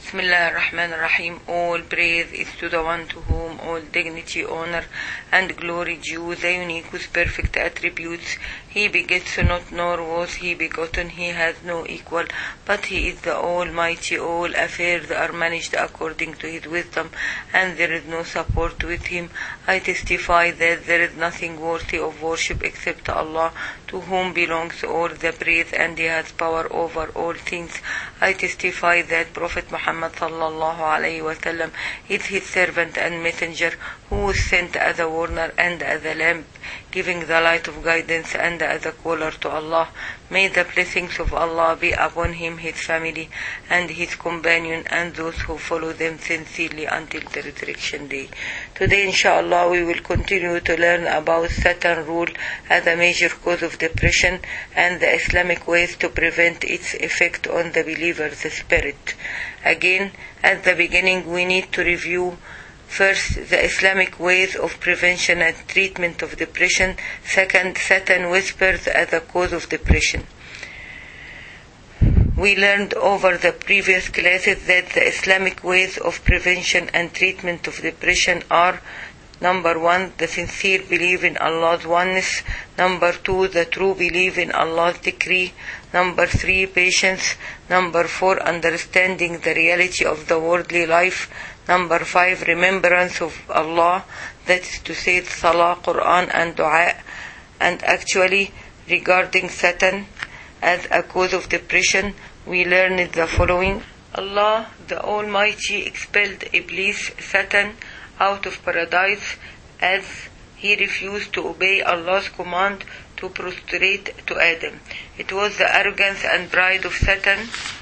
Bismillah ar-Rahman ar-Rahim. All praise is to the one to whom all dignity, honor, and glory due, the unique with perfect attributes. He begets not, nor was he begotten. He has no equal, but he is the Almighty. All affairs are managed according to his wisdom, and there is no support with him. I testify that there is nothing worthy of worship except Allah, to whom belongs all the praise, and he has power over all things. I testify that Prophet Muhammad sallallahu alayhi wa sallam is his servant and messenger, who was sent as a warner and as a lamp, giving the light of guidance and as a caller to Allah. May the blessings of Allah be upon him, his family, and his companion, and those who follow them sincerely until the resurrection day. Today, inshallah, we will continue to learn about Saturn rule as a major cause of depression and the Islamic ways to prevent its effect on the believer's spirit. Again, at the beginning, we need to review first, the Islamic ways of prevention and treatment of depression. Second, Satan whispers as a cause of depression. We learned over the previous classes that the Islamic ways of prevention and treatment of depression are: number 1, the sincere belief in Allah's oneness. Number 2, the true belief in Allah's decree. Number 3, patience. Number 4, understanding the reality of the worldly life. Number 5, remembrance of Allah, that is to say, Salah, Quran, and Dua. And actually, regarding Satan as a cause of depression, we learned the following. Allah, the Almighty, expelled Iblis, Satan, out of paradise as he refused to obey Allah's command to prostrate to Adam. It was the arrogance and pride of Satan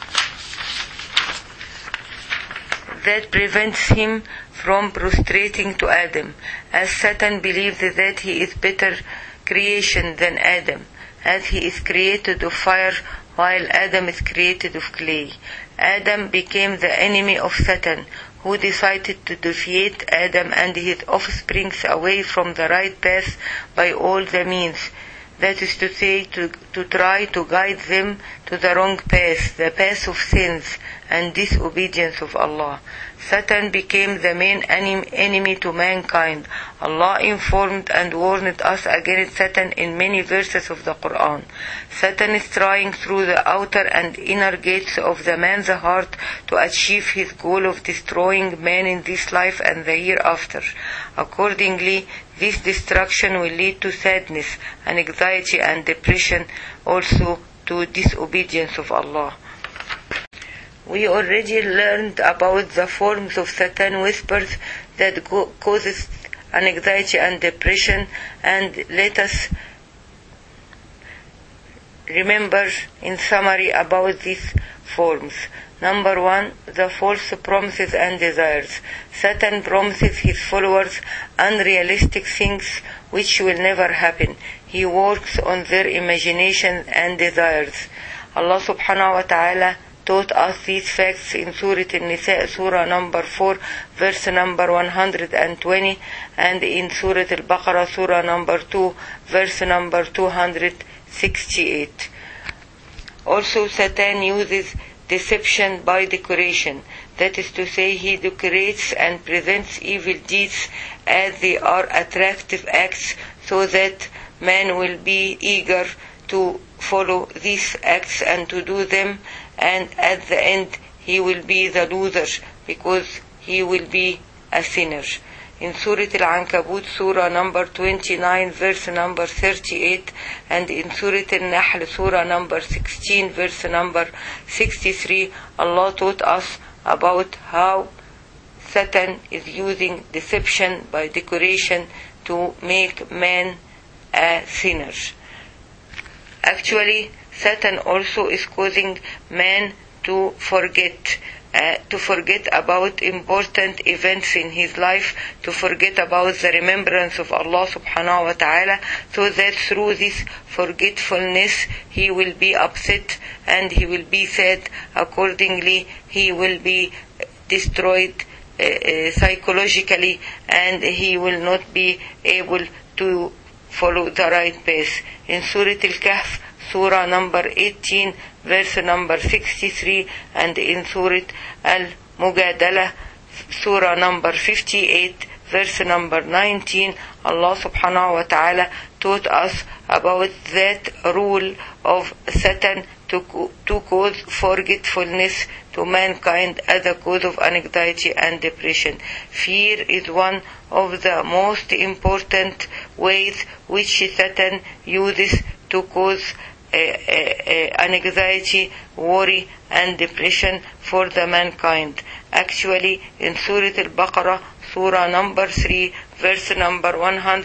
that prevents him from prostrating to Adam, as Satan believes that he is better creation than Adam, as he is created of fire while Adam is created of clay. Adam became the enemy of Satan, who decided to deviate Adam and his offspring away from the right path by all the means. That is to say, to try to guide them to the wrong path, the path of sins and disobedience of Allah. Satan became the main enemy to mankind. Allah informed and warned us against Satan in many verses of the Quran. Satan is trying through the outer and inner gates of the man's heart to achieve his goal of destroying man in this life and the hereafter. Accordingly, this destruction will lead to sadness and anxiety and depression, also to disobedience of Allah. We already learned about the forms of Satan whispers that causes anxiety and depression, and let us remember in summary about these forms. Number 1, the false promises and desires. Satan promises his followers unrealistic things which will never happen. He works on their imagination and desires. Allah subhanahu wa ta'ala taught us these facts in Surah An-Nisa, Surah number 4, verse number 120, and in Surah Al-Baqarah, Surah number 2, verse number 268. Also, Satan uses deception by decoration. That is to say, he decorates and presents evil deeds as they are attractive acts, so that man will be eager to follow these acts and to do them, and at the end he will be the loser because he will be a sinner. In Surah Al-Ankabut, Surah number 29, verse number 38, and in Surah Al-Nahl, Surah number 16, verse number 63, Allah taught us about how Satan is using deception by decoration to make man a sinner. Actually, Satan also is causing man to forget about important events in his life, to forget about the remembrance of Allah subhanahu wa ta'ala, so that through this forgetfulness he will be upset and he will be sad. Accordingly, he will be destroyed psychologically, and he will not be able to follow the right path. In Surah Al-Kahf, Surah number 18, verse number 63, and in Surah Al-Mujadalah, Surah number 58, verse number 19, Allah subhanahu wa ta'ala taught us about that rule of Satan to cause forgetfulness to mankind as a cause of anxiety and depression. Fear is one of the most important ways which Satan uses to cause anxiety, worry, and depression for the mankind. Actually, in Surah Al-Baqarah, Surah number 3, verse number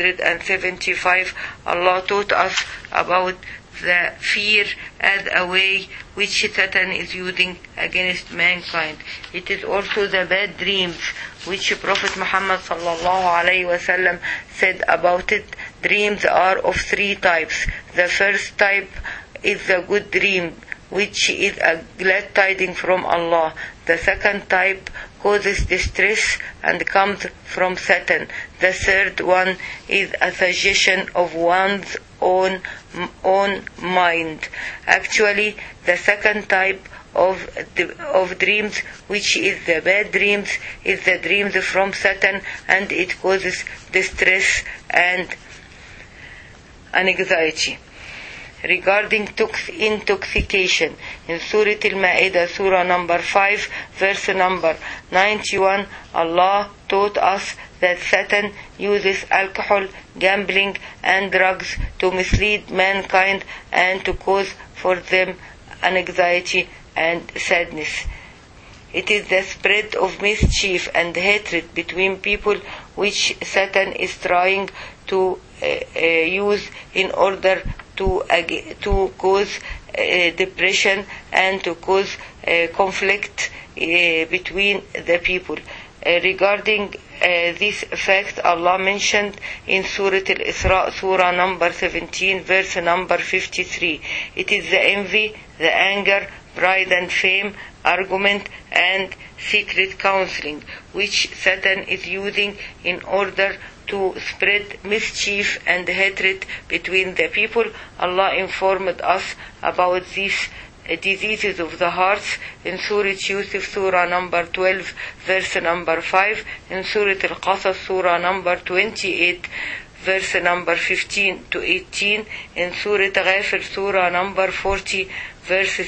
175, Allah taught us about the fear as a way which Satan is using against mankind. It is also the bad dreams which Prophet Muhammad sallallahu alaihi wasallam said about it. Dreams are of three types. The first type is the good dream, which is a glad tidings from Allah. The second type causes distress and comes from Satan. The third one is a suggestion of one's own mind. Actually, the second type of dreams, which is the bad dreams, is the dreams from Satan, and it causes distress and anxiety. Regarding intoxication, in Surah Al-Ma'idah, Surah number 5, verse number 91, Allah taught us that Satan uses alcohol, gambling, and drugs to mislead mankind and to cause for them anxiety and sadness. It is the spread of mischief and hatred between people which Satan is trying to use in order to cause depression and to cause conflict between the people. Regarding this fact, Allah mentioned in Surah Al-Isra, Surah number 17, verse number 53. It is the envy, the anger, pride and fame, argument and secret counseling which Satan is using in order to spread mischief and hatred between the people. Allah informed us about these diseases of the hearts in Surah Yusuf, Surah number 12, verse number 5, in Surah Al-Qasas, Surah number 28, verse number 15 to 18, in Surah Ghafir, Surah number 40, verses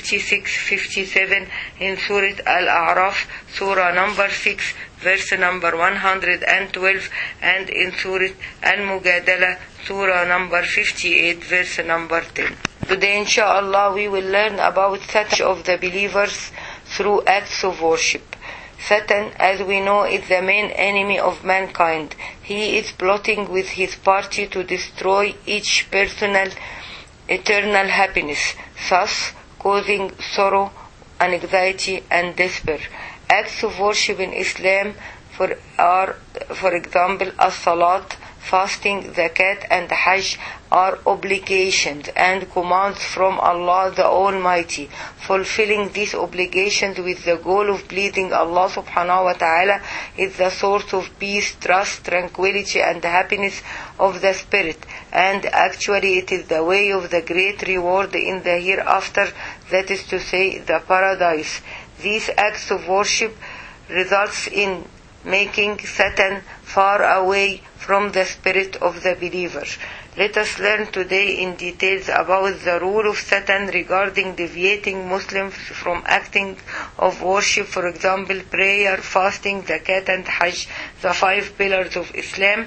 56-57, in Surah Al-A'raf, Surah number 6, verse number 112, and in Surah Al-Mujadalah, Surah number 58, verse number 10. Today, inshallah, we will learn about Satan of the believers through acts of worship. Satan, as we know, is the main enemy of mankind. He is plotting with his party to destroy each personal eternal happiness, thus causing sorrow, anxiety, and despair. Acts of worship in Islam are, for example, as-salat, fasting, zakat, and hajj are obligations and commands from Allah the Almighty. Fulfilling these obligations with the goal of pleasing Allah subhanahu wa ta'ala is the source of peace, trust, tranquility, and happiness of the spirit. And actually it is the way of the great reward in the hereafter, that is to say, the paradise. These acts of worship results in making Satan far away from the spirit of the believer. Let us learn today in details about the rule of Satan regarding deviating Muslims from acting of worship, for example, prayer, fasting, zakat, and hajj, the 5 pillars of Islam.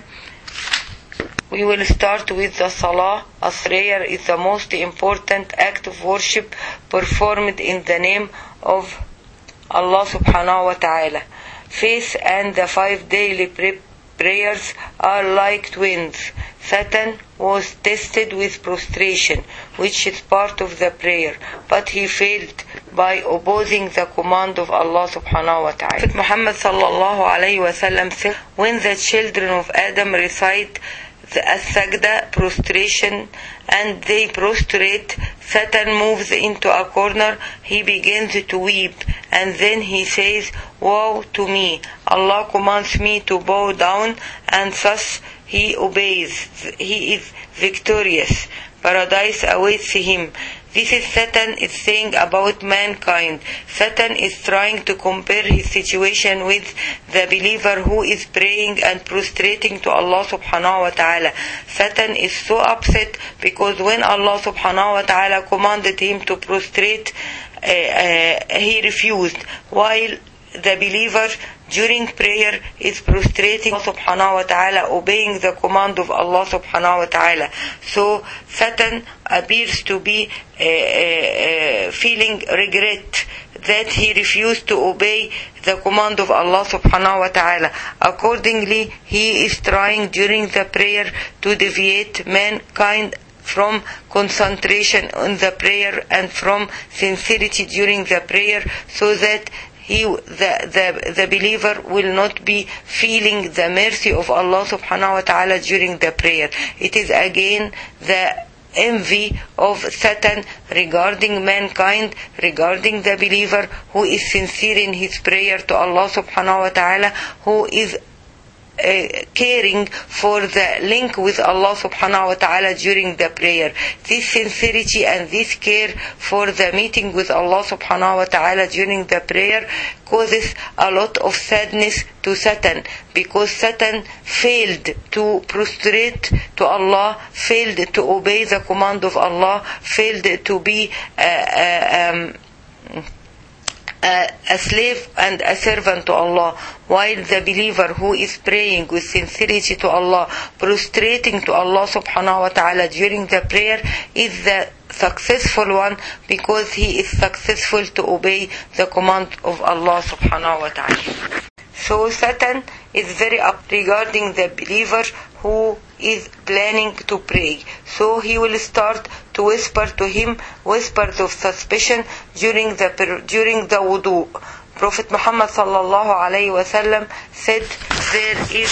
We will start with the salah, as prayer is the most important act of worship performed in the name of Allah subhanahu wa ta'ala. Faith and the 5 daily prayers are like twins. Satan was tested with prostration, which is part of the prayer, but he failed by opposing the command of Allah subhanahu wa ta'ala. Prophet Muhammad sallallahu alayhi wa sallam said, when the children of Adam recite the as-sajda, prostration, and they prostrate, Satan moves into a corner, he begins to weep, and then he says, woe to me, Allah commands me to bow down, and thus he obeys, he is victorious, paradise awaits him. This is Satan is saying about mankind. Satan is trying to compare his situation with the believer who is praying and prostrating to Allah subhanahu wa ta'ala. Satan is so upset because when Allah subhanahu wa ta'ala commanded him to prostrate, he refused, while the believer during prayer is prostrating subhanahu wa ta'ala, obeying the command of Allah subhanahu wa ta'ala. So Satan appears to be feeling regret that he refused to obey the command of Allah subhanahu wa ta'ala. Accordingly, he is trying during the prayer to deviate mankind from concentration on the prayer and from sincerity during the prayer, so that the believer will not be feeling the mercy of Allah subhanahu wa ta'ala during the prayer. It is again the envy of Satan regarding mankind, regarding the believer who is sincere in his prayer to Allah subhanahu wa ta'ala, who is caring for the link with Allah subhanahu wa ta'ala during the prayer. This sincerity and this care for the meeting with Allah subhanahu wa ta'ala during the prayer causes a lot of sadness to Satan, because Satan failed to prostrate to Allah, failed to obey the command of Allah, failed to be a slave and a servant to Allah, while the believer who is praying with sincerity to Allah, prostrating to Allah subhanahu wa ta'ala during the prayer, is the successful one, because he is successful to obey the command of Allah subhanahu wa ta'ala. So Satan is very up regarding the believer who is planning to pray. So he will start to whisper to him whispers of suspicion during the wudu. Prophet Muhammad sallallahu alayhi wa sallam said there is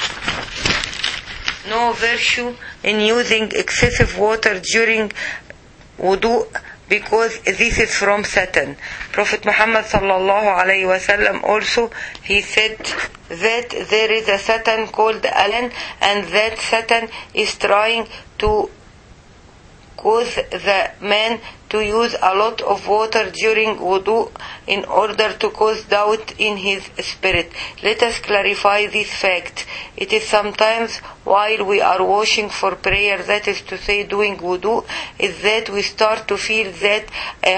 no virtue in using excessive water during wudu, because this is from Satan. Prophet Muhammad sallallahu alayhi wa sallam also, he said that there is a Satan called Alan, and that Satan is trying to cause the man to use a lot of water during wudu in order to cause doubt in his spirit. Let us clarify this fact. It is sometimes while we are washing for prayer, that is to say doing wudu, is that we start to feel that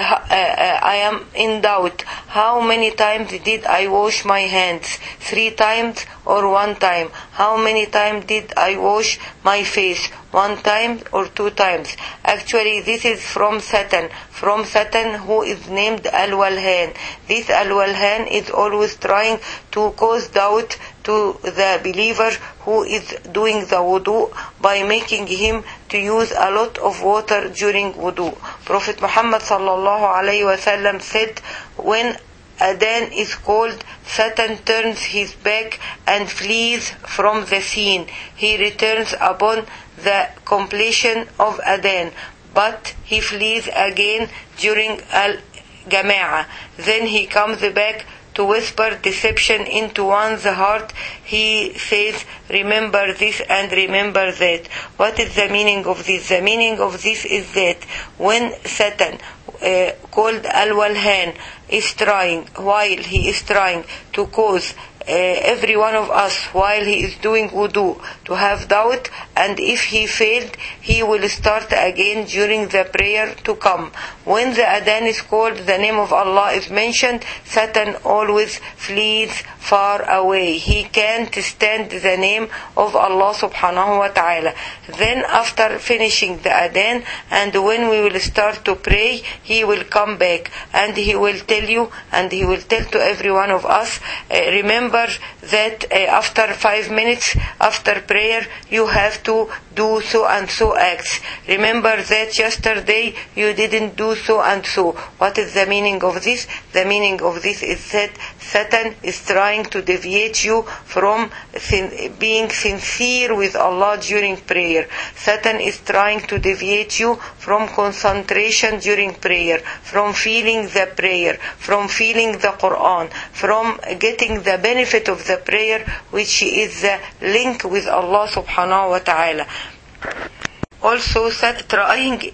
I am in doubt. How many times did I wash my hands? 3 times or 1 time? How many times did I wash my face? 1 time or 2 times? Actually, this is from Satan who is named Al-Walhan. This Al-Walhan is always trying to cause doubt to the believer who is doing the wudu by making him to use a lot of water during wudu. Prophet Muhammad sallallahu alayhi wa sallam said, when Adhan is called, Satan turns his back and flees from the scene. He returns upon the completion of Adhan, but he flees again during Al-Jama'ah. Then he comes back to whisper deception into one's heart. He says, remember this and remember that. What is the meaning of this? The meaning of this is that when Satan, called Al-Walhan, while he is trying to cause every one of us while he is doing wudu to have doubt, and if he failed, he will start again during the prayer to come. When the adhan is called, the name of Allah is mentioned, Satan always flees far away. He can't stand the name of Allah subhanahu wa ta'ala. Then after finishing the adhan, and when we will start to pray, he will come back and he will tell you, and he will tell to every one of us, remember that after 5 minutes after prayer you have to do so and so acts. Remember that yesterday you didn't do so and so. What is the meaning of this? The meaning of this is that Satan is trying to deviate you from being sincere with Allah during prayer. Satan is trying to deviate you from concentration during prayer, from feeling the prayer, from feeling the Quran, from getting the benefit of the prayer, which is the link with Allah subhanahu wa ta'ala. Also trying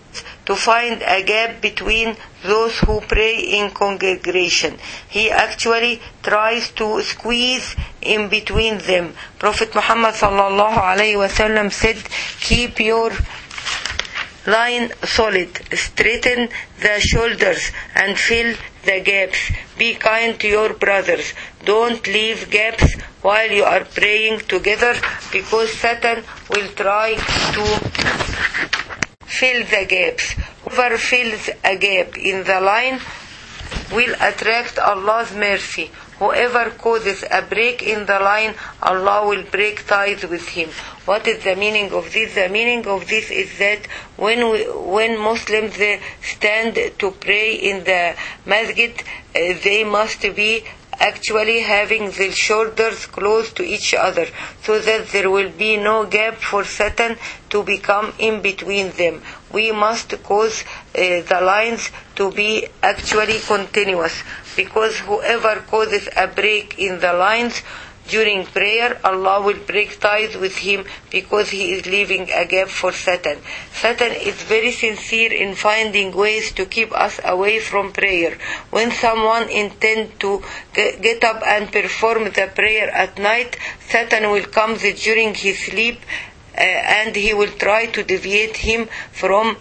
to find a gap between those who pray in congregation. He actually tries to squeeze in between them. Prophet Muhammad sallallahu alaihi wasallam said, keep your line solid, straighten the shoulders and fill the gaps. Be kind to your brothers. Don't leave gaps while you are praying together, because Satan will try to fill the gaps. Whoever fills a gap in the line will attract Allah's mercy. Whoever causes a break in the line, Allah will break ties with him. What is the meaning of this? The meaning of this is that when Muslims stand to pray in the masjid, they must be actually having their shoulders close to each other, so that there will be no gap for Satan to become in between them. We must cause the lines to be actually continuous, because whoever causes a break in the lines during prayer, Allah will break ties with him, because he is leaving a gap for Satan. Satan is very sincere in finding ways to keep us away from prayer. When someone intends to get up and perform the prayer at night, Satan will come during his sleep, and he will try to deviate him from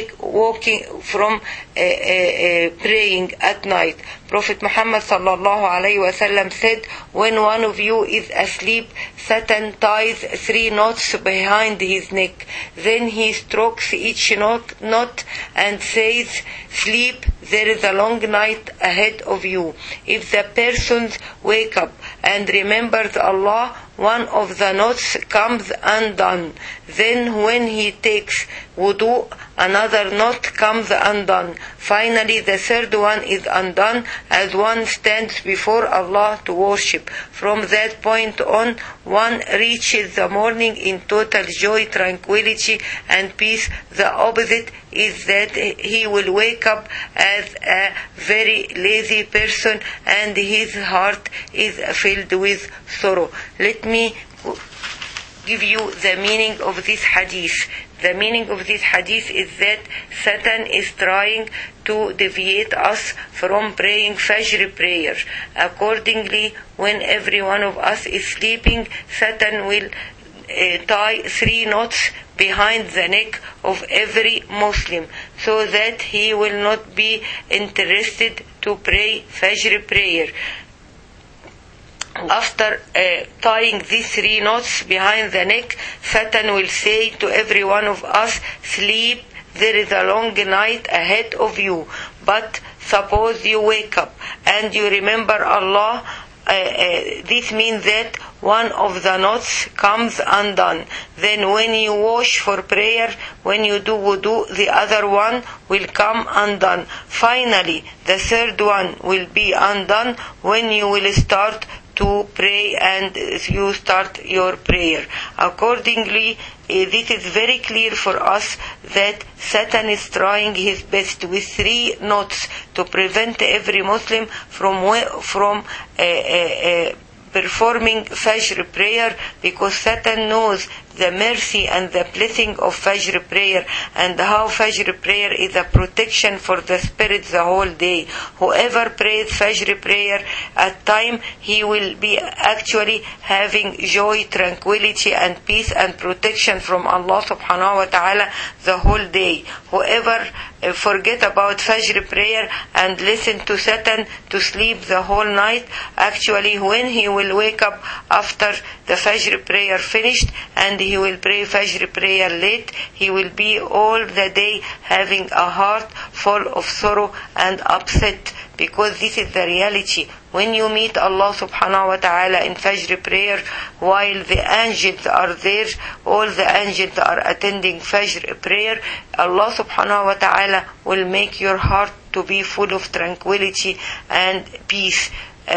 praying at night. Prophet Muhammad sallallahu alaihi wasallam said, when one of you is asleep, Satan ties 3 knots behind his neck. Then he strokes each knot and says, sleep, there is a long night ahead of you. If the person wakes up and remembers Allah, one of the knots comes undone. Then when he takes wudu, another knot comes undone. Finally, the third one is undone as one stands before Allah to worship. From that point on, one reaches the morning in total joy, tranquility, and peace. The opposite is that he will wake up as a very lazy person, and his heart is filled with sorrow. Let me give you the meaning of this hadith. The meaning of this hadith is that Satan is trying to deviate us from praying Fajr prayer. Accordingly, when every one of us is sleeping, Satan will tie 3 knots behind the neck of every Muslim, so that he will not be interested to pray Fajr prayer. After tying these 3 knots behind the neck, Satan will say to every one of us, sleep, there is a long night ahead of you. But suppose you wake up and you remember Allah, this means that one of the knots comes undone. Then when you wash for prayer, when you do wudu, the other one will come undone. Finally, the third one will be undone when you will start to pray and you start your prayer. Accordingly, this is very clear for us that Satan is trying his best with 3 knots to prevent every Muslim from performing Fajr prayer, because Satan knows the mercy and the blessing of Fajr prayer, and how Fajr prayer is a protection for the spirit the whole day. Whoever prays Fajr prayer at time, he will be actually having joy, tranquility and peace and protection from Allah subhanahu wa ta'ala the whole day. Whoever forget about Fajr prayer and listen to Satan to sleep the whole night, actually when he will wake up after the Fajr prayer finished and he will pray Fajr prayer late, he will be all the day having a heart full of sorrow and upset, because this is the reality. When you meet Allah subhanahu wa ta'ala in Fajr prayer, while the angels are there, all the angels are attending Fajr prayer, Allah subhanahu wa ta'ala will make your heart to be full of tranquility and peace.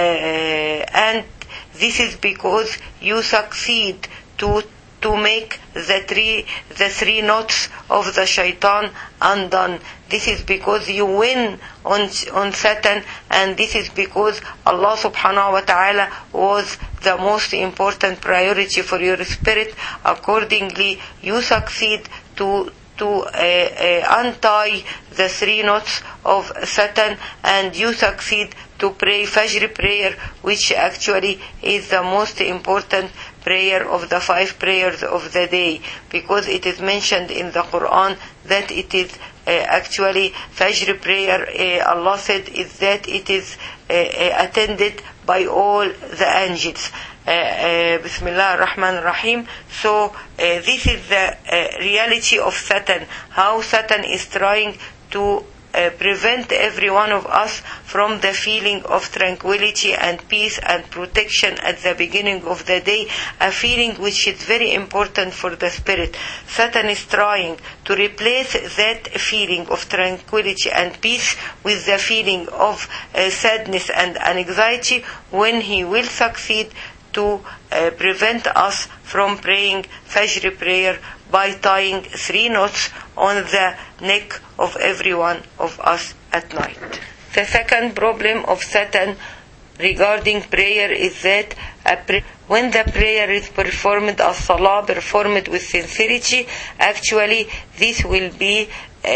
And this is because you succeed to make the 3 knots of the shaitan undone. This is because you win on Satan, and this is because Allah subhanahu wa ta'ala was the most important priority for your spirit. Accordingly, you succeed to to untie the 3 knots of Satan, and you succeed to pray Fajr prayer, which actually is the most important prayer of the 5 prayers of the day, because it is mentioned in the Quran that it is actually Fajr prayer, Allah said, is that it is attended by all the angels. Bismillah ar-Rahman ar-Rahim. So this is the reality of Satan, how Satan is trying to prevent every one of us from the feeling of tranquility and peace and protection at the beginning of the day, a feeling which is very important for the spirit. Satan is trying to replace that feeling of tranquility and peace with the feeling of sadness and anxiety, when he will succeed to prevent us from praying Fajr prayer by tying 3 knots on the neck of every one of us at night. The second problem of Satan regarding prayer is that when the prayer is performed as salah, performed with sincerity, actually this will be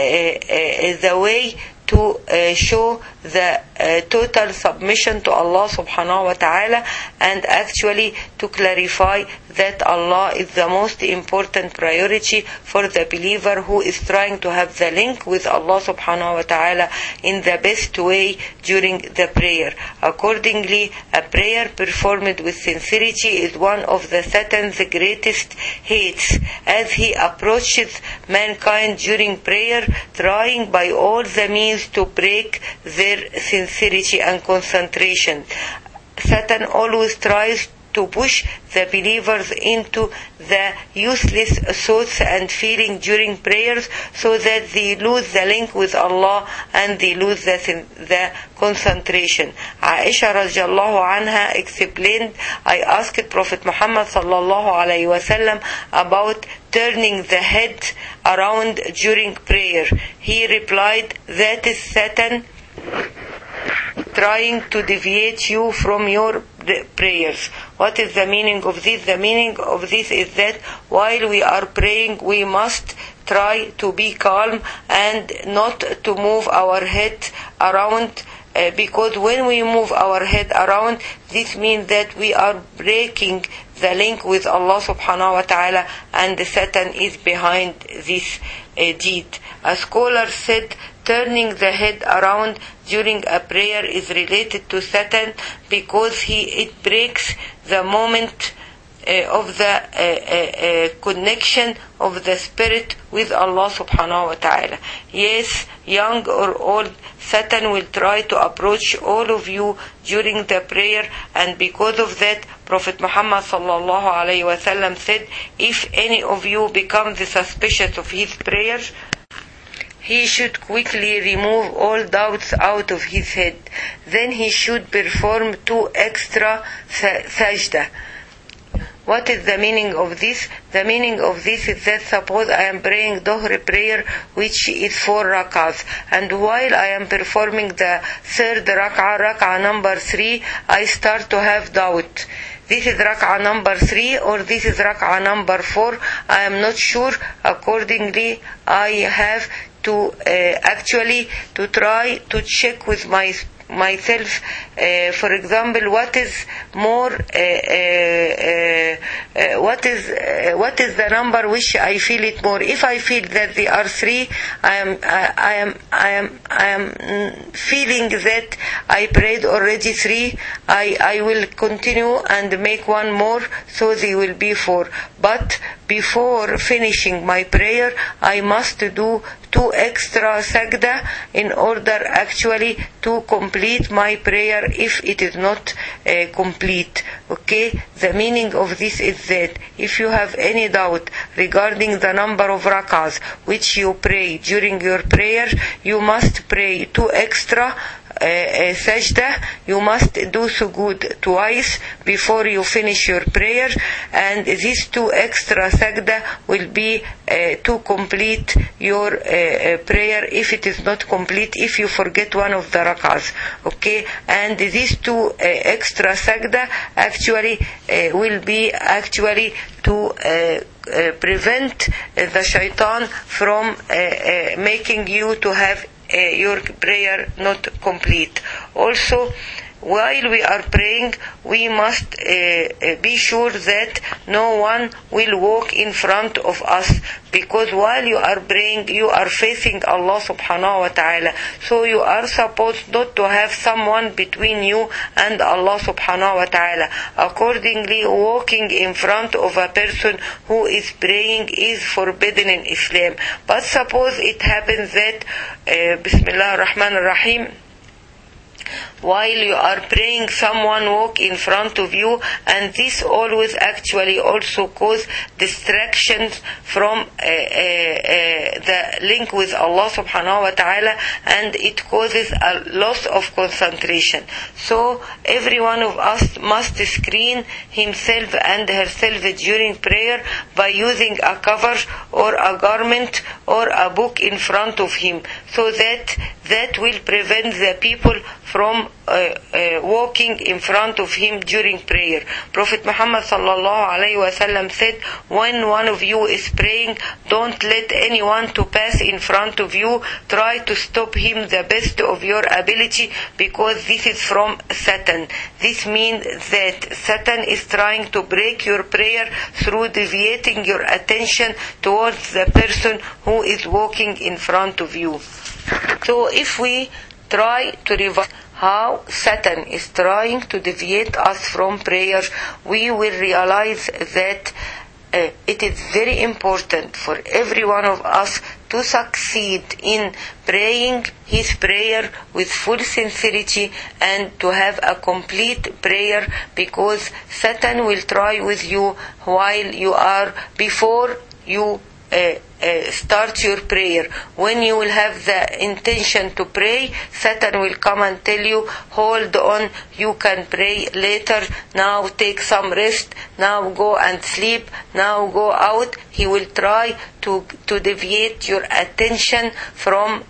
the way to show the total submission to Allah subhanahu wa ta'ala, and actually to clarify that Allah is the most important priority for the believer who is trying to have the link with Allah subhanahu wa ta'ala in the best way during the prayer. Accordingly, a prayer performed with sincerity is one of the Satan's greatest hates, as he approaches mankind during prayer, trying by all the means to break their sincerity and concentration. Satan always tries to push the believers into the useless thoughts and feeling during prayers, so that they lose the link with Allah and they lose the concentration. Aisha radiallahu anha explained, I asked Prophet Muhammad sallallahu alayhi wasallam about turning the head around during prayer. He replied, that is Satan trying to deviate you from your prayers. What is the meaning of this? The meaning of this is that while we are praying, we must try to be calm and not to move our head around, because when we move our head around, this means that we are breaking the link with Allah subhanahu wa ta'ala, and Satan is behind this deed. A scholar said, turning the head around during a prayer is related to Satan because it breaks the moment of the connection of the spirit with Allah subhanahu wa ta'ala. Yes, young or old, Satan will try to approach all of you during the prayer, and because of that, Prophet Muhammad sallallahu alayhi wa sallam said, if any of you becomes suspicious of his prayers, he should quickly remove all doubts out of his head. Then he should perform 2 extra sajda. What is the meaning of this? The meaning of this is that suppose I am praying Dhuhr prayer, which is 4 rak'ahs, and while I am performing the 3rd rak'ah number 3, I start to have doubt. This is rak'ah number 3 or this is rak'ah number 4. I am not sure. Accordingly, I have to actually to try to check with myself, for example, what is more what is the number which I feel it more. If I feel that they are 3, I am feeling that I prayed already 3, I will continue and make one more, so they will be 4. But before finishing my prayer, I must do 2 extra sajda in order actually to complete my prayer if it is not complete. Okay? The meaning of this is that if you have any doubt regarding the number of rak'ahs which you pray during your prayer, you must pray 2 extra sajda. You must do sujood twice before you finish your prayer, and these 2 extra sajda will be to complete your prayer if it is not complete, if you forget one of the rak'ahs. Okay, and these 2 extra sajda actually will be actually to prevent the shaitan from making you to have your prayer not complete. Also, while we are praying, we must be sure that no one will walk in front of us, because while you are praying, you are facing Allah subhanahu wa ta'ala. So you are supposed not to have someone between you and Allah subhanahu wa ta'ala. Accordingly, walking in front of a person who is praying is forbidden in Islam. But suppose it happens that Bismillah ar-Rahman ar-Rahim, while you are praying, someone walk in front of you, and this always actually also cause distractions from the link with Allah subhanahu wa ta'ala, and it causes a loss of concentration. So every one of us must screen himself and herself during prayer by using a cover or a garment or a book in front of him, so that will prevent the people from walking in front of him during prayer. Prophet Muhammad sallallahu alaihi wasallam said, when one of you is praying, don't let anyone to pass in front of you. Try to stop him the best of your ability, because this is from Satan. This means that Satan is trying to break your prayer through deviating your attention towards the person who is walking in front of you. So if we try to revise how Satan is trying to deviate us from prayer, we will realize that it is very important for every one of us to succeed in praying his prayer with full sincerity and to have a complete prayer, because Satan will try with you while you are, before you start your prayer. When you will have the intention to pray, Satan will come and tell you, hold on, you can pray later, now take some rest, now go and sleep, now go out. He will try to deviate your attention from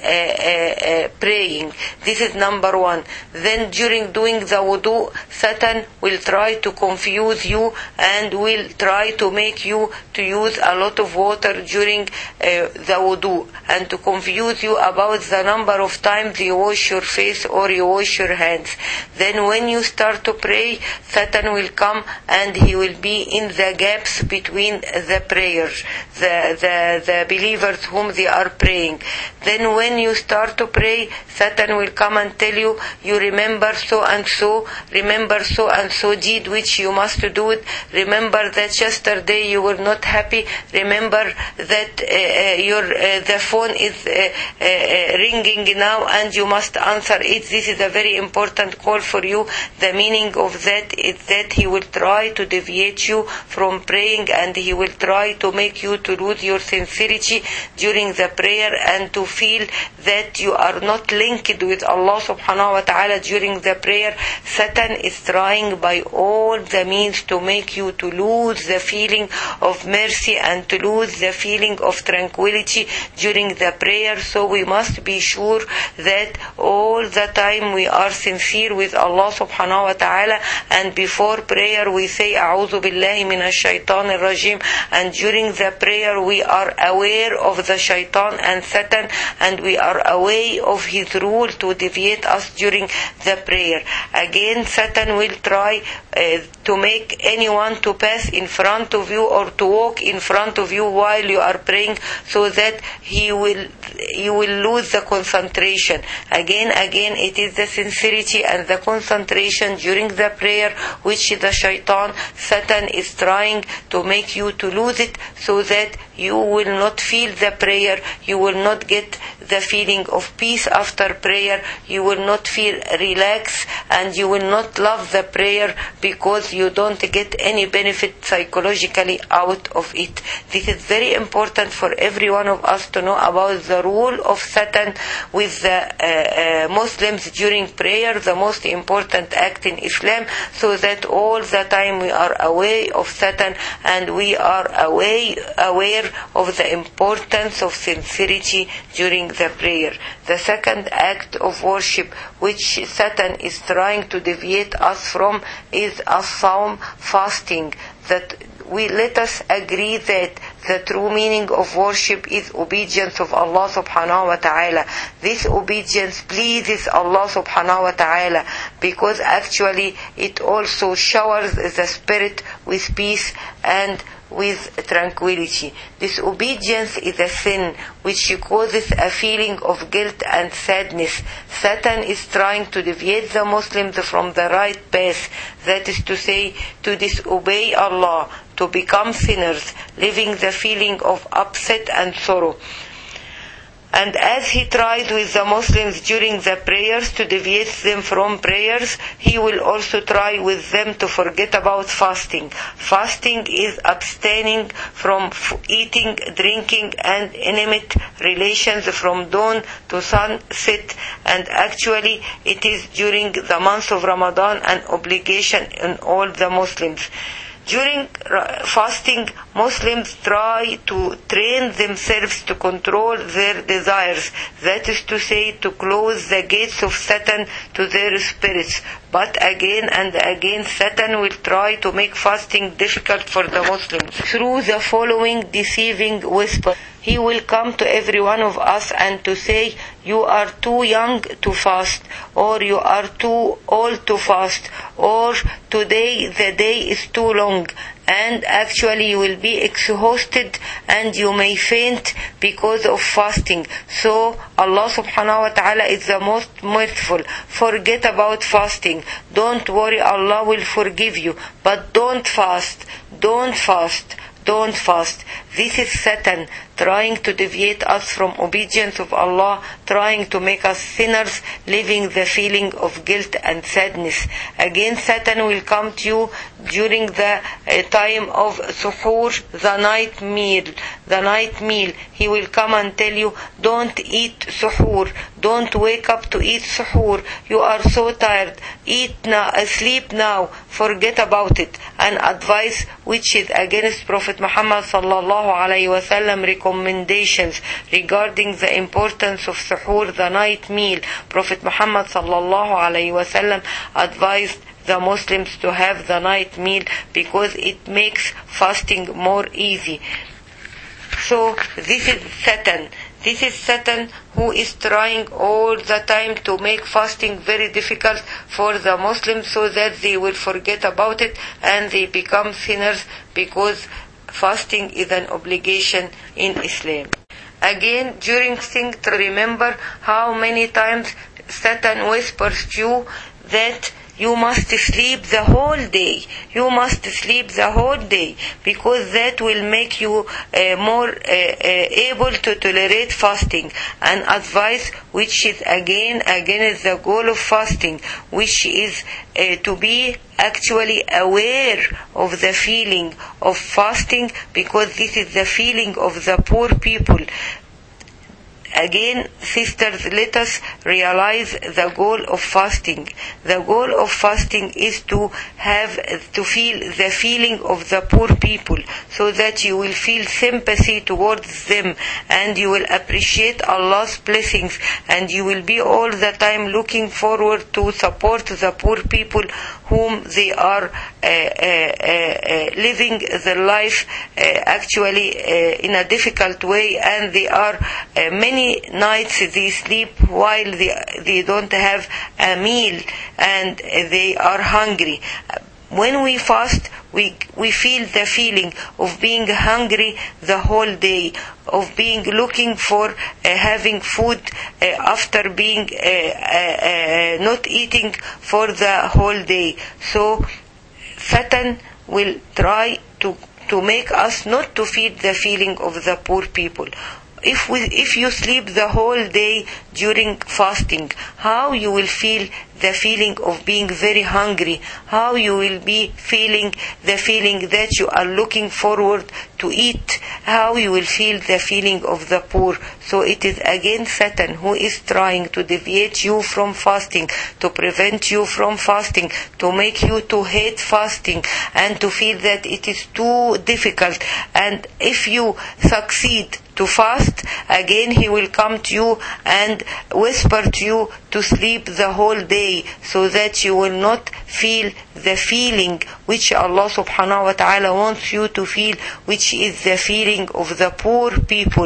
praying. This is number one. Then during doing the wudu, Satan will try to confuse you and will try to make you to use a lot of water during the wudu, and to confuse you about the number of times you wash your face or you wash your hands. Then when you start to pray, Satan will come and he will be in the gaps between the prayers, the believers whom they are praying. Then when you start to pray, Satan will come and tell you, you remember so and so deed which you must do it. Remember that yesterday you were not happy. Remember that the phone is ringing now and you must answer it. This is a very important call for you. The meaning of that is that he will try to deviate you from praying, and he will try to make you to lose your sincerity during the prayer and to feel that you are not linked with Allah subhanahu wa ta'ala during the prayer. Satan is trying by all the means to make you to lose the feeling of mercy and to lose the feeling of tranquility during the prayer. So we must be sure that all the time we are sincere with Allah subhanahu wa ta'ala, and before prayer we say A'udhu billahi minash shaitanir rajim, and during the prayer we are aware of the shaitan and Satan, and we are aware of his rule to deviate us during the prayer. Again, Satan will try to make anyone to pass in front of you or to walk in front of you while you are praying, so that you will lose the concentration. Again, it is the sincerity and the concentration during the prayer which the shaitan, Satan, is trying to make you to lose it, so that you will not feel the prayer, you will not get the feeling of peace after prayer, you will not feel relaxed, and you will not love the prayer because you don't get any benefit psychologically out of it. This is very important for every one of us to know about the rule of Satan with the Muslims during prayer, the most important act in Islam, so that all the time we are aware of Satan and we are aware of the importance of sincerity during the prayer. The second act of worship which Satan is trying to deviate us from is as-sawm, fasting. That let us agree that the true meaning of worship is obedience of Allah subhanahu wa ta'ala. This obedience pleases Allah subhanahu wa ta'ala, because actually it also showers the spirit with peace and with tranquility. Disobedience is a sin which causes a feeling of guilt and sadness. Satan is trying to deviate the Muslims from the right path, that is to say, to disobey Allah, to become sinners, living the feeling of upset and sorrow. And as he tried with the Muslims during the prayers to deviate them from prayers, he will also try with them to forget about fasting. Fasting is abstaining from eating, drinking, and intimate relations from dawn to sunset, and actually it is during the month of Ramadan an obligation on all the Muslims. During fasting, Muslims try to train themselves to control their desires, that is to say, to close the gates of Satan to their spirits. But again and again, Satan will try to make fasting difficult for the Muslims through the following deceiving whisper. He will come to every one of us and to say, you are too young to fast, or you are too old to fast, or today the day is too long, and actually you will be exhausted and you may faint because of fasting. So Allah subhanahu wa ta'ala is the most merciful. Forget about fasting. Don't worry, Allah will forgive you. But don't fast. Don't fast. Don't fast. This is Satan trying to deviate us from obedience of Allah, trying to make us sinners, living the feeling of guilt and sadness. Again, Satan will come to you during the time of suhoor, the night meal. The night meal. He will come and tell you, don't eat suhoor. Don't wake up to eat suhoor. You are so tired. Eat now, sleep now. Forget about it. An advice which is against Prophet Muhammad sallallahu alayhi wa sallam recommendations regarding the importance of suhoor, the night meal. Prophet Muhammad sallallahu alayhi wa sallam advised the Muslims to have the night meal because it makes fasting more easy. So this is Satan. This is Satan who is trying all the time to make fasting very difficult for the Muslims so that they will forget about it and they become sinners, because fasting is an obligation in Islam. Again, during fasting, to remember how many times Satan whispers to you that you must sleep the whole day. You must sleep the whole day, because that will make you more able to tolerate fasting. An advice which is again is the goal of fasting, which is to be actually aware of the feeling of fasting, because this is the feeling of the poor people. Again, sisters, let us realize the goal of fasting. The goal of fasting is to feel the feeling of the poor people, so that you will feel sympathy towards them and you will appreciate Allah's blessings, and you will be all the time looking forward to support the poor people whom they are living their life actually in a difficult way, and they are many nights they sleep while they don't have a meal and they are hungry. When we fast, we feel the feeling of being hungry the whole day, of being looking for having food after being not eating for the whole day. So Satan will try to make us not to feel the feeling of the poor people. If you sleep the whole day during fasting, how you will feel the feeling of being very hungry, how you will be feeling the feeling that you are looking forward to eat, how you will feel the feeling of the poor. So it is again Satan who is trying to deviate you from fasting, to prevent you from fasting, to make you to hate fasting and to feel that it is too difficult. And if you succeed to fast, again he will come to you and whisper to you to sleep the whole day, so that you will not feel the feeling which Allah subhanahu wa ta'ala wants you to feel, which is the feeling of the poor people.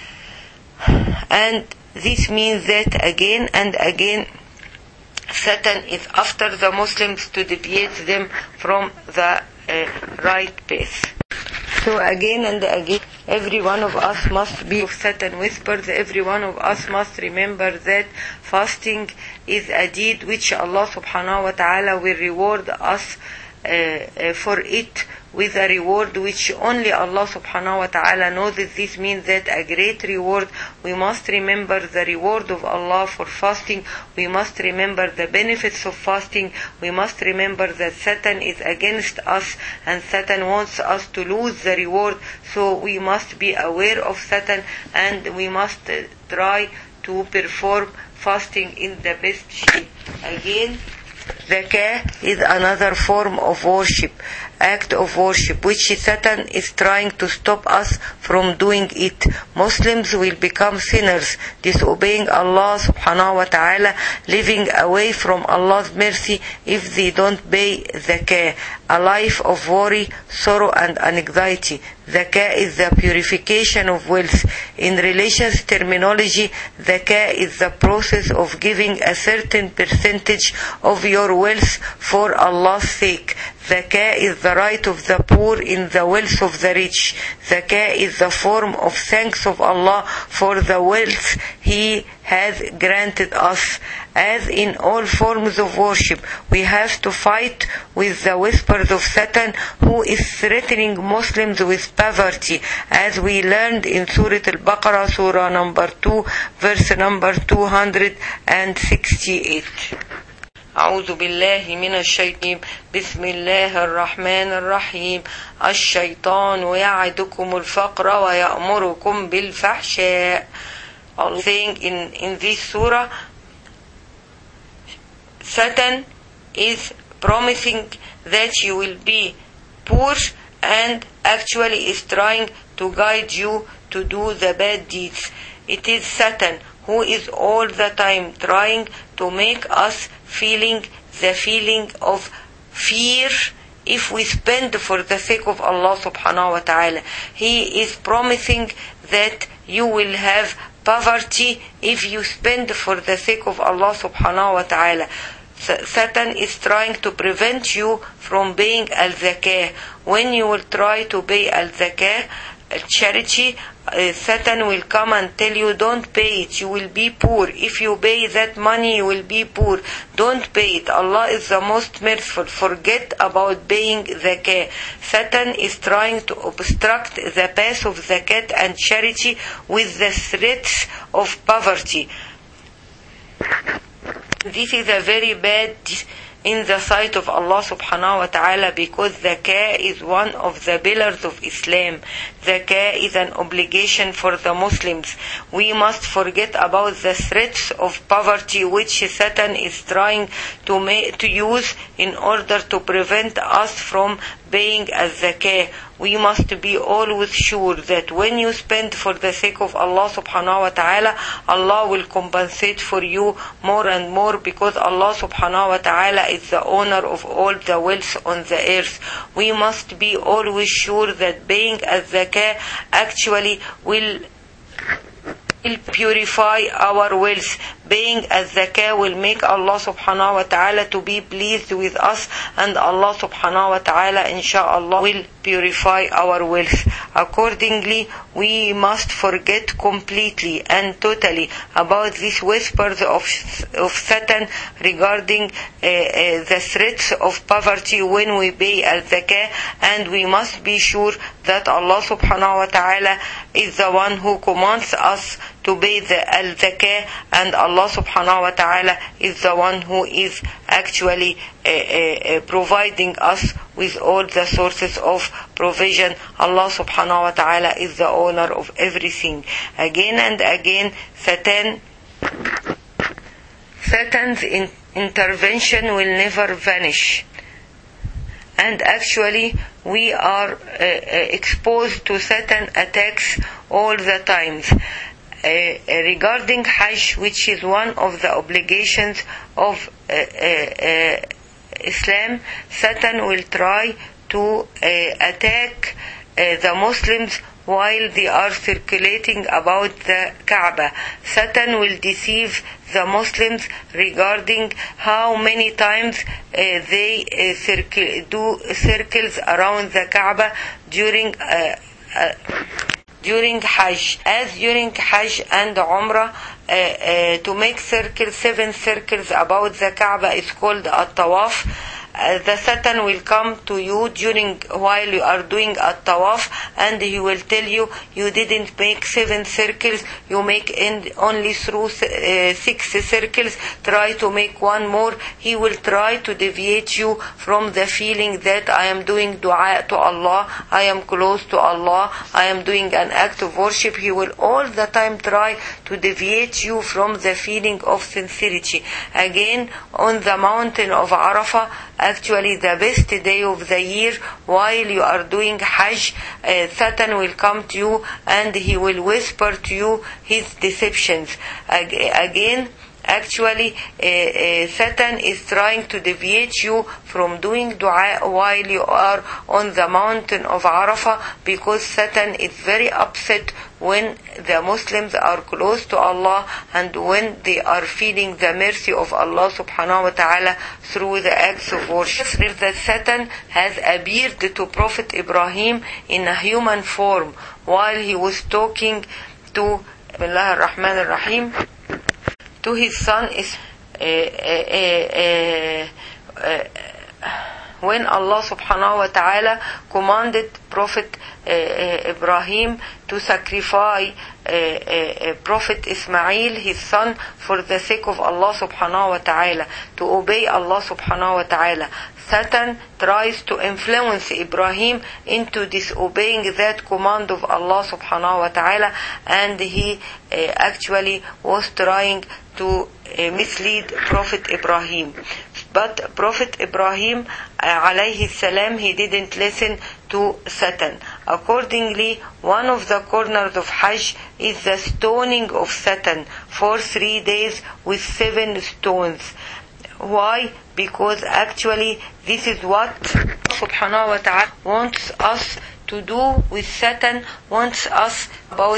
And this means that again and again Satan is after the Muslims to deviate them from the right path. So again and again, every one of us must be of Satan whispers. Every one of us must remember that fasting is a deed which Allah subhanahu wa ta'ala will reward us for it with a reward which only Allah subhanahu wa ta'ala knows. This means that a great reward. We must remember the reward of Allah for fasting. We must remember the benefits of fasting. We must remember that Satan is against us and Satan wants us to lose the reward. So we must be aware of Satan and we must try to perform fasting in the best shape. Again, zakah is another form of worship, act of worship, which Satan is trying to stop us from doing it. Muslims will become sinners, disobeying Allah subhanahu wa ta'ala, living away from Allah's mercy if they don't pay zakah. A life of worry, sorrow and anxiety. Zakah is the purification of wealth. In religious terminology, zakah is the process of giving a certain percentage of your wealth for Allah's sake. Zakah is the right of the poor in the wealth of the rich. Zakah is the form of thanks of Allah for the wealth He has granted us. As in all forms of worship, we have to fight with the whispers of Satan, who is threatening Muslims with poverty, as we learned in Surah Al-Baqarah, Surah number 2, verse number 268. أعوذ بالله من الشيطان بسم الله الرحمن الرحيم الشيطان يعدكم الفقر ويأمركم بالفحشاء. Allah saying in this surah, Satan is promising that you will be poor and actually is trying to guide you to do the bad deeds. It is Satan who is all the time trying to make us feeling the feeling of fear if we spend for the sake of Allah subhanahu wa ta'ala. He is promising that you will have poverty if you spend for the sake of Allah subhanahu wa ta'ala. Satan is trying to prevent you from paying al-zakah. When you will try to pay al-zakah, charity, Satan will come and tell you, don't pay it, you will be poor. If you pay that money, you will be poor. Don't pay it. Allah is the most merciful. Forget about paying zakah. Satan is trying to obstruct the path of zakat and charity with the threats of poverty. This is a very bad in the sight of Allah subhanahu wa ta'ala, because zakah is one of the pillars of Islam. Zakah is an obligation for the Muslims. We must forget about the threats of poverty which Satan is trying to use in order to prevent us from paying az-zakah. We must be always sure that when you spend for the sake of Allah subhanahu wa ta'ala, Allah will compensate for you more and more, because Allah subhanahu wa ta'ala is the owner of all the wealth on the earth. We must be always sure that paying az-zakah actually will purify our wealth. Paying az-zakah will make Allah subhanahu wa ta'ala to be pleased with us, and Allah subhanahu wa ta'ala insha'Allah will purify our wealth. Accordingly, we must forget completely and totally about these whispers of Satan regarding the threats of poverty when we pay al-zakah, and we must be sure that Allah subhanahu wa ta'ala is the one who commands us to pay the al-zakah, and Allah subhanahu wa ta'ala is the one who is actually providing us with all the sources of provision. Allah subhanahu wa ta'ala is the owner of everything. Again and again, Satan's intervention will never vanish. And actually, we are exposed to Satan attacks all the times. Regarding Hajj, which is one of the obligations of Islam, Satan will try to attack the Muslims while they are circulating about the Kaaba. Satan will deceive the Muslims regarding how many times they do circles around the Kaaba during Hajj. As during Hajj and Umrah, to make 7 circles about the Kaaba is called at-tawaf. The Satan will come to you while you are doing a tawaf, and he will tell you, you didn't make 7 circles, you make only through 6 circles, try to make one more. He will try to deviate you from the feeling that I am doing dua to Allah, I am close to Allah, I am doing an act of worship. He will all the time try to deviate you from the feeling of sincerity. Again, on the mountain of Arafah, actually the best day of the year, while you are doing Hajj, Satan will come to you and he will whisper to you his deceptions. Again, actually, Satan is trying to deviate you from doing dua while you are on the mountain of Arafah, because Satan is very upset when the Muslims are close to Allah and when they are feeling the mercy of Allah subhanahu wa ta'ala through the acts of worship. That Satan has appeared to Prophet Ibrahim in a human form while he was talking to Bismillah ar-Rahman ar-Rahim, to his son when Allah subhanahu wa ta'ala commanded Prophet Ibrahim to sacrifice Prophet Ismail, his son, for the sake of Allah subhanahu wa ta'ala, to obey Allah subhanahu wa ta'ala. Satan tries to influence Ibrahim into disobeying that command of Allah subhanahu wa ta'ala, and he actually was trying to mislead Prophet Ibrahim. But Prophet Ibrahim alayhi salam, he didn't listen to Satan. Accordingly, one of the corners of Hajj is the stoning of Satan for 3 days with 7 stones. Why? Because actually this is what subhanahu wa ta'ala wants us to do with Satan, wants us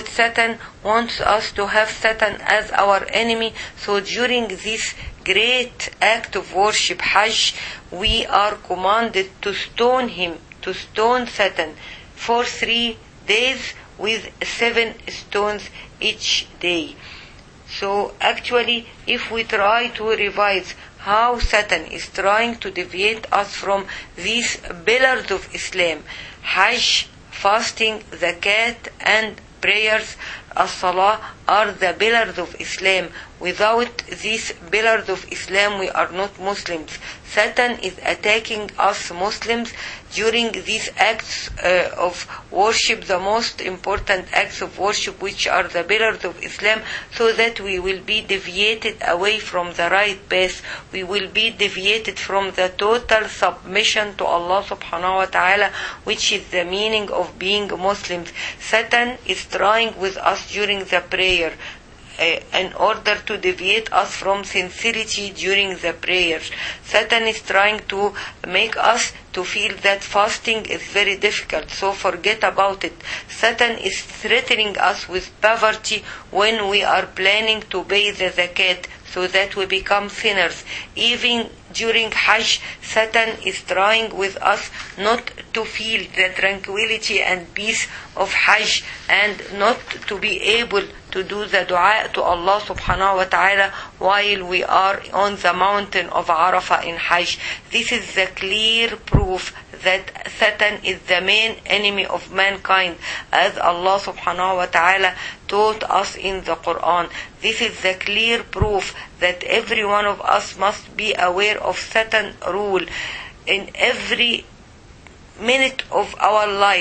to have Satan as our enemy. So during this great act of worship, Hajj, we are commanded to stone him, to stone Satan for 3 days with 7 stones each day. So actually, if we try to revise how Satan is trying to deviate us from these pillars of Islam, Hajj, fasting, zakat, and prayers, as-salah, are the pillars of Islam. Without these pillars of Islam, we are not Muslims. Satan is attacking us Muslims during these acts of worship, the most important acts of worship, which are the pillars of Islam, so that we will be deviated away from the right path. We will be deviated from the total submission to Allah subhanahu wa ta'ala, which is the meaning of being Muslims. Satan is trying with us during the prayer in order to deviate us from sincerity during the prayers. Satan is trying to make us to feel that fasting is very difficult, so forget about it. Satan is threatening us with poverty when we are planning to pay the zakat, so that we become sinners. Even during Hajj, Satan is trying with us not to feel the tranquility and peace of Hajj, and not to be able to do the dua to Allah subhanahu wa ta'ala while we are on the mountain of Arafah in Hajj. This is the clear proof that Satan is the main enemy of mankind, as Allah subhanahu wa ta'ala taught us in the Quran. This is the clear proof that every one of us must be aware of Satan's rule in every minute of our life.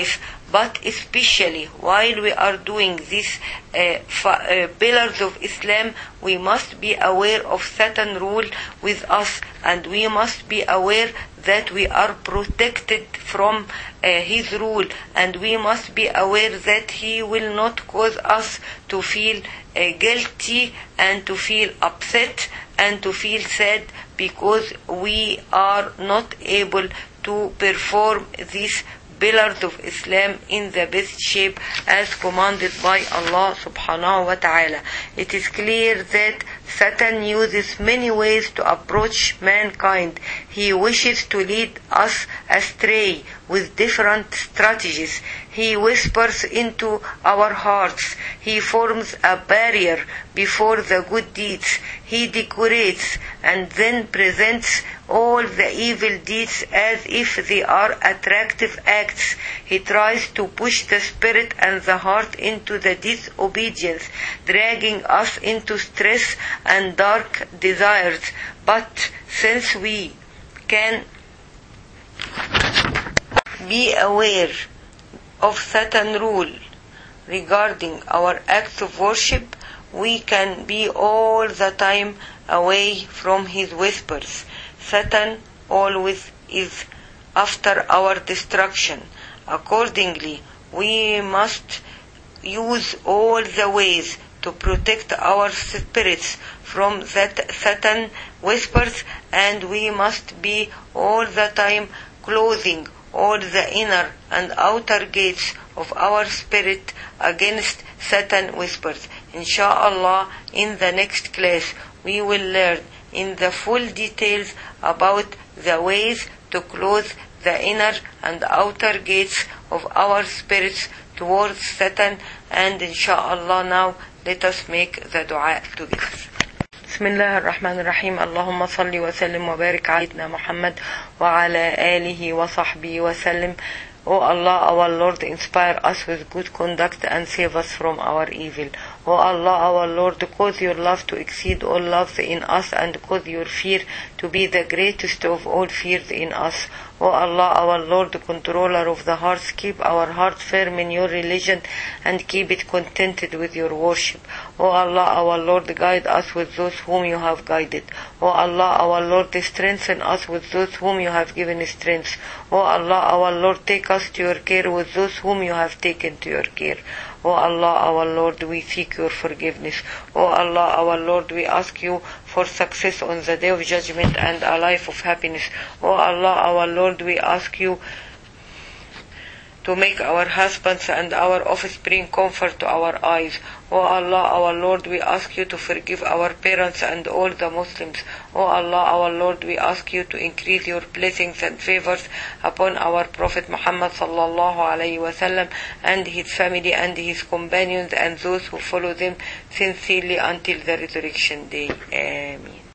But especially while we are doing these pillars of Islam, we must be aware of Satan's rule with us, and we must be aware that we are protected from his rule, and we must be aware that he will not cause us to feel guilty and to feel upset and to feel sad because we are not able to perform these pillars of Islam in the best shape as commanded by Allah subhanahu wa ta'ala. It is clear that Satan uses many ways to approach mankind. He wishes to lead us astray with different strategies. He whispers into our hearts. He forms a barrier before the good deeds. He decorates and then presents all the evil deeds as if they are attractive acts. He tries to push the spirit and the heart into the disobedience, dragging us into stress and dark desires. But since we can be aware of Satan's rule regarding our acts of worship, we can be all the time away from his whispers. Satan always is after our destruction. Accordingly, we must use all the ways to protect our spirits from that Satan whispers, and we must be all the time closing all the inner and outer gates of our spirit against Satan whispers. Inshallah, in the next class, we will learn in the full details about the ways to close the inner and outer gates of our spirits towards Satan. And inshallah, now let us make the dua together. بسم الله الرحمن الرحيم. اللهم صل وسلم وبارك على سيدنا محمد وعلى آله وصحبه وسلم. O Allah, our Lord, inspire us with good conduct and save us from our evil. O Allah, our Lord, cause your love to exceed all loves in us, and cause your fear to be the greatest of all fears in us. O Allah, our Lord, controller of the hearts, keep our hearts firm in your religion and keep it contented with your worship. O Allah, our Lord, guide us with those whom you have guided. O Allah, our Lord, strengthen us with those whom you have given strength. O Allah, our Lord, take us to your care with those whom you have taken to your care. O Allah, our Lord, we seek your forgiveness. O Allah, our Lord, we ask you for success on the day of judgment and a life of happiness. O Allah, our Lord, we ask you to make our husbands and our offspring comfort to our eyes. O Allah, our Lord, we ask you to forgive our parents and all the Muslims. O Allah, our Lord, we ask you to increase your blessings and favors upon our Prophet Muhammad sallallahu alayhi wasallam and his family and his companions and those who follow them sincerely until the resurrection day. Ameen.